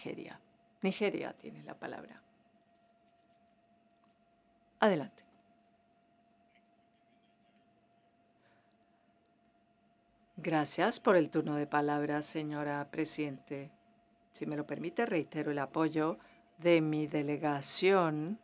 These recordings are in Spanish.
Nigeria. Nigeria tiene la palabra. Adelante. Gracias por el turno de palabra, señora Presidente. Si me lo permite, reitero el apoyo de mi delegación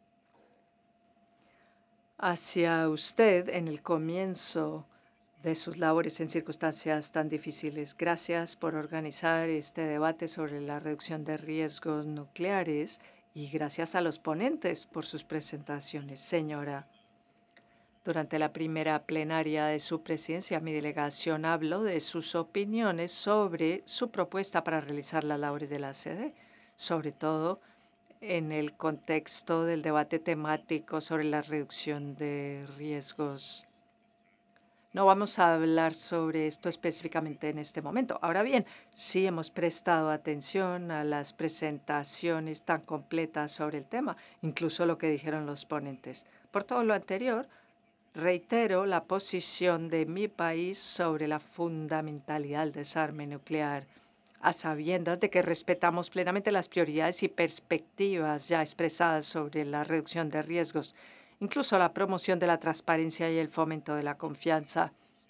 hacia usted en el comienzo de sus labores en circunstancias tan difíciles. Gracias por organizar este debate sobre la reducción de riesgos nucleares y gracias a los ponentes por sus presentaciones, señora. Durante la primera plenaria de su presidencia, mi delegación habló de sus opiniones sobre su propuesta para realizar las labores de la sede, sobre todo en el contexto del debate temático sobre la reducción de riesgos. No vamos a hablar sobre esto específicamente en este momento. Ahora bien, sí hemos prestado atención a las presentaciones tan completas sobre el tema, incluso lo que dijeron los ponentes. Por todo lo anterior, reitero la posición de mi país sobre la fundamentalidad del desarme nuclear, a sabiendas de que respetamos plenamente las prioridades y perspectivas ya expresadas sobre la reducción de riesgos, incluso la promoción de la transparencia y el fomento de la confianza.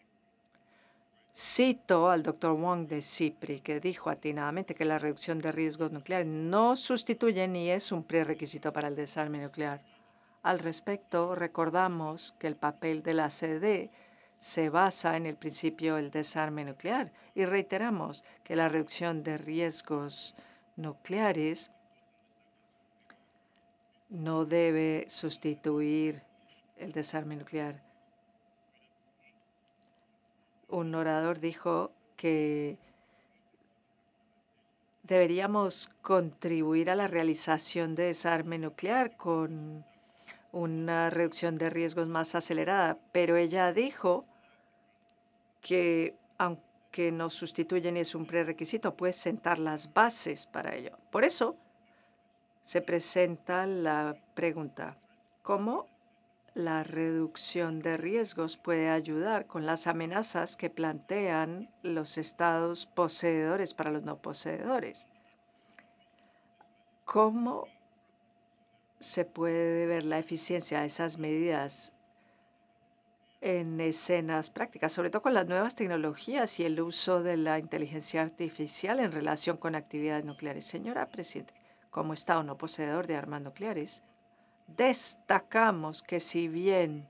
Cito al Dr. Wong de CIPRI, que dijo atinadamente que la reducción de riesgos nucleares no sustituye ni es un prerequisito para el desarme nuclear. Al respecto, recordamos que el papel de la CD se basa en el principio del desarme nuclear y reiteramos que la reducción de riesgos nucleares no debe sustituir el desarme nuclear. Un orador dijo que deberíamos contribuir a la realización de desarme nuclear con una reducción de riesgos más acelerada, pero ella dijo que aunque no sustituye ni es un prerequisito, puede sentar las bases para ello. Por eso se presenta la pregunta, ¿cómo la reducción de riesgos puede ayudar con las amenazas que plantean los estados poseedores para los no poseedores? ¿Cómo se puede ver la eficiencia de esas medidas en escenas prácticas, sobre todo con las nuevas tecnologías y el uso de la inteligencia artificial en relación con actividades nucleares? Señora Presidente, como Estado no poseedor de armas nucleares, destacamos que si bien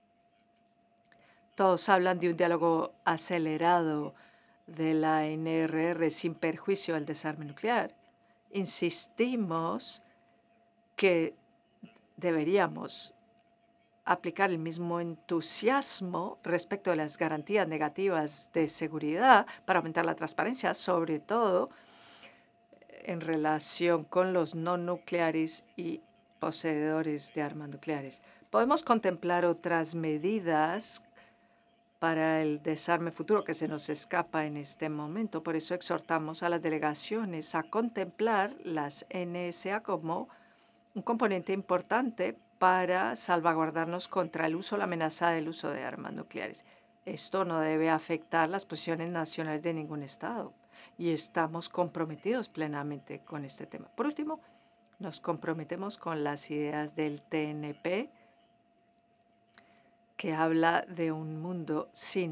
todos hablan de un diálogo acelerado de la NRR sin perjuicio del desarme nuclear, insistimos que deberíamos aplicar el mismo entusiasmo respecto de las garantías negativas de seguridad para aumentar la transparencia, sobre todo en relación con los no nucleares y poseedores de armas nucleares. Podemos contemplar otras medidas para el desarme futuro que se nos escapa en este momento. Por eso exhortamos a las delegaciones a contemplar las NSA como un componente importante para salvaguardarnos contra el uso o la amenaza del uso de armas nucleares. Esto no debe afectar las posiciones nacionales de ningún Estado y estamos comprometidos plenamente con este tema. Por último, nos comprometemos con las ideas del TNP, que habla de un mundo sin